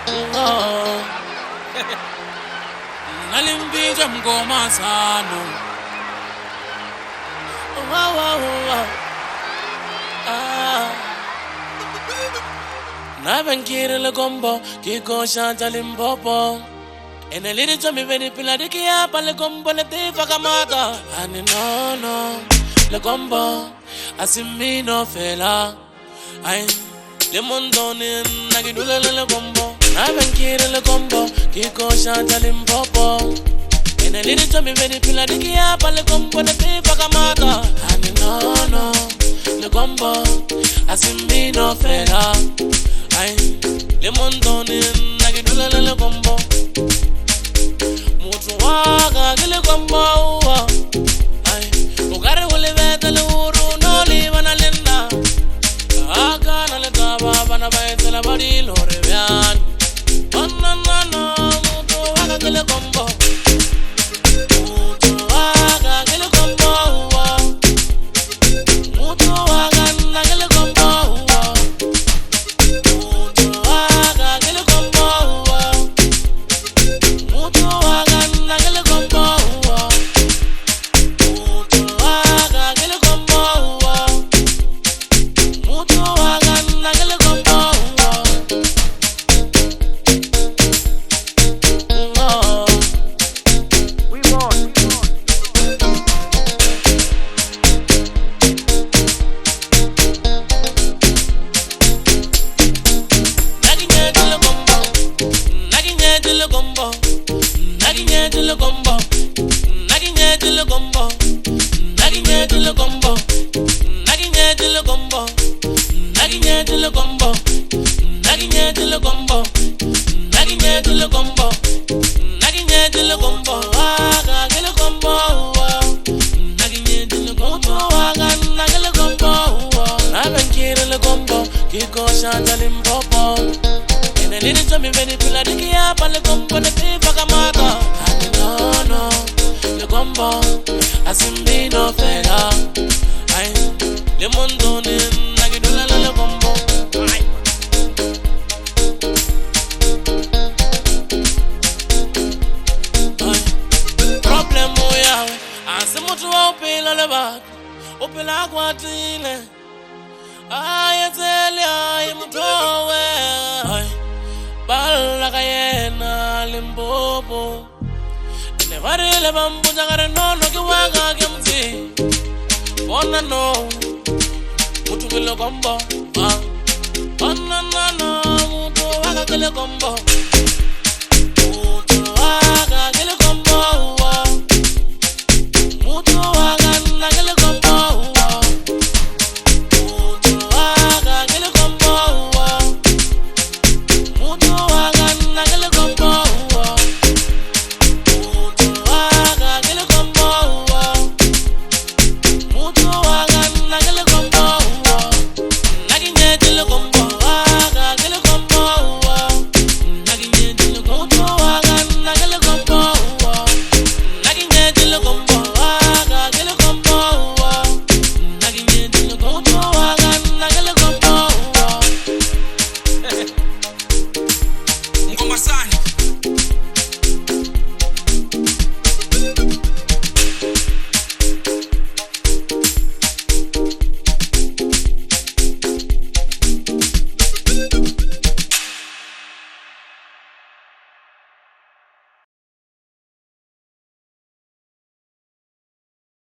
Oh, nalimbiza mgoma sano. Wow, wow, wow. Ah. Nabankire le gombo, kiko shanta limpopo. And a little to me very piladic up, and the gombo le te fakamata. And no, le gombo, as in me no fella. I le mondone, Nagidula le gombo. Nabankire le gombo, kiko shanta limpopo. And a little to me very piladic up, and the gombo le te fakamata. And no, le gombo, as in me no fella. Le montone Nagidula le gombo. Mutu waga gile gombo. Ugare wole vete le uru no li vana lenda. Aga na le taba vana vaete la bari lo revian. No, mutu waga gile gombo. Mutu waga gile gombo. Mutu waga na gile gombo. Mutu gombo.